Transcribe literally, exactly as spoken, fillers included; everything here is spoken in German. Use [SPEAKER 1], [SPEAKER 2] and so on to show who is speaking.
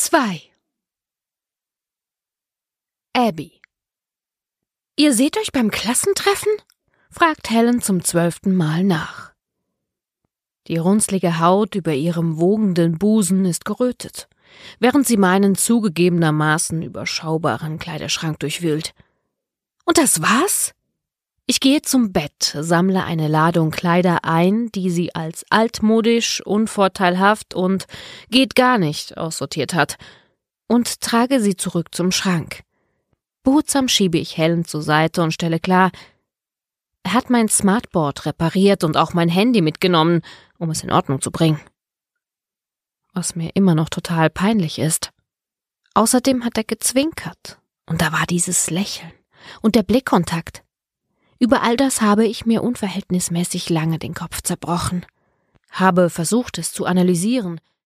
[SPEAKER 1] zwei. Abby. »Ihr seht euch beim Klassentreffen?« fragt Helen zum zwölften Mal nach. Die runzlige Haut über ihrem wogenden Busen ist gerötet, während sie meinen zugegebenermaßen überschaubaren Kleiderschrank durchwühlt. »Und das war's?« Ich gehe zum Bett, sammle eine Ladung Kleider ein, die sie als altmodisch, unvorteilhaft und geht gar nicht aussortiert hat, und trage sie zurück zum Schrank. Behutsam schiebe ich Helen zur Seite und stelle klar, er hat mein Smartboard repariert und auch mein Handy mitgenommen, um es in Ordnung zu bringen. Was mir immer noch total peinlich ist. Außerdem hat er gezwinkert, und da war dieses Lächeln und der Blickkontakt. Über all das habe ich mir unverhältnismäßig lange den Kopf zerbrochen, habe versucht, es zu analysieren,